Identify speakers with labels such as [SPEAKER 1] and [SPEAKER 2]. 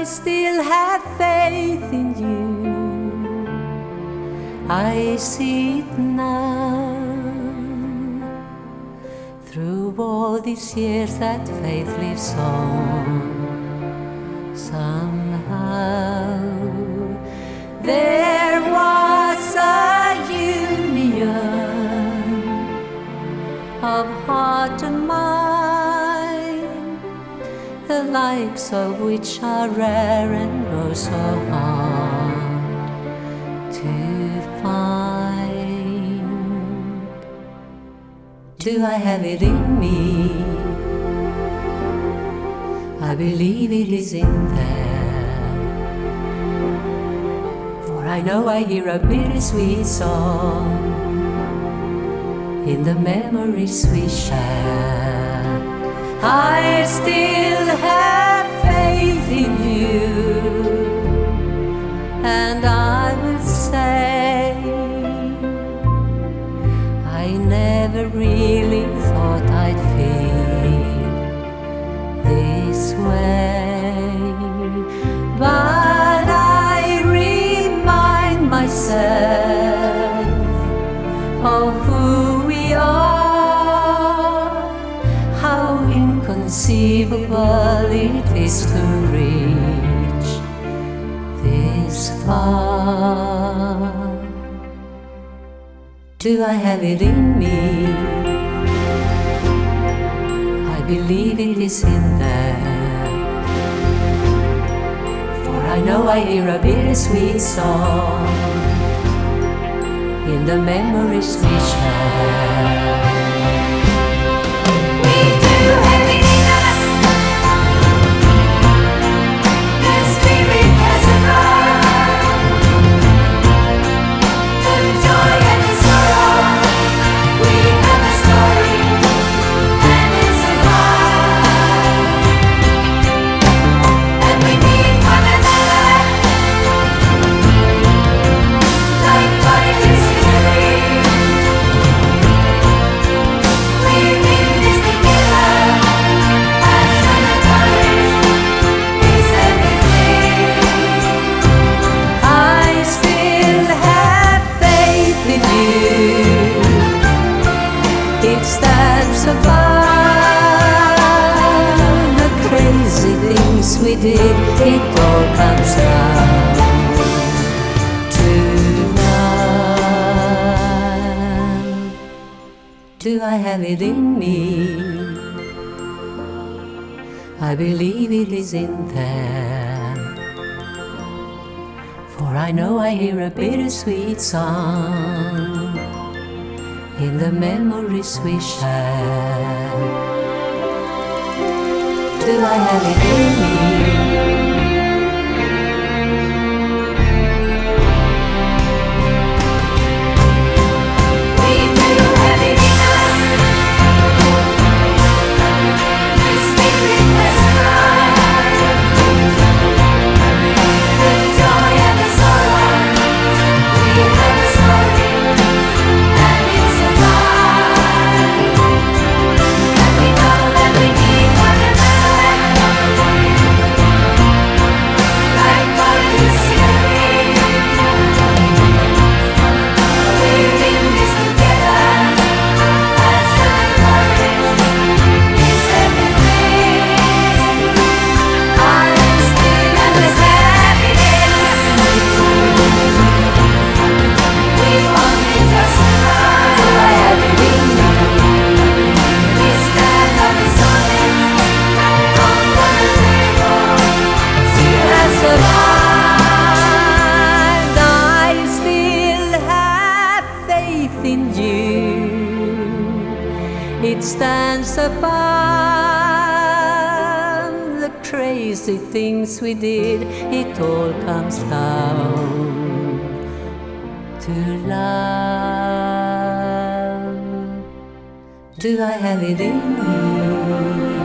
[SPEAKER 1] still have faith in you. I see it now. Through all these years that faith lives on. Somehow there was a union of heart and mind, the likes of which are rare and oh so hard to find. Do I have it in me? I believe it is in there, for I know I hear a bittersweet song in the memories we share. I still have faith in you, and I will say I never really thought I'd feel this way, but I remind myself of who we are, how inconceivable it is to reach this far. Do I have it in me? I believe it is in there, for I know I hear a bittersweet song in the memories we share. We do have it in us. The Spirit has arrived. The joy and the sorrow. We have a story, and it's alive. And we need one another, like fire is in the wind. We're in this together, passion and courage is everything. I still have faith in you. It stands above the crazy things we did. It all comes down to love. Do I have it in me? I believe it is in there, for I know I hear a bittersweet song in the memories we share. Do I have it in me? We do have it in us. The Spirit has arrived. The joy and the sorrow. We have a story, and it's alive. And we know that we need one another, like fire is in the wind. We're in this together, passion and courage is everything. I still have this happiness. We only just arrived. I have it in me. We stand on the solid, on one table, still has survived. I still have faith in you. It stands above the crazy things we did. It all comes down to love. Do I have it in me?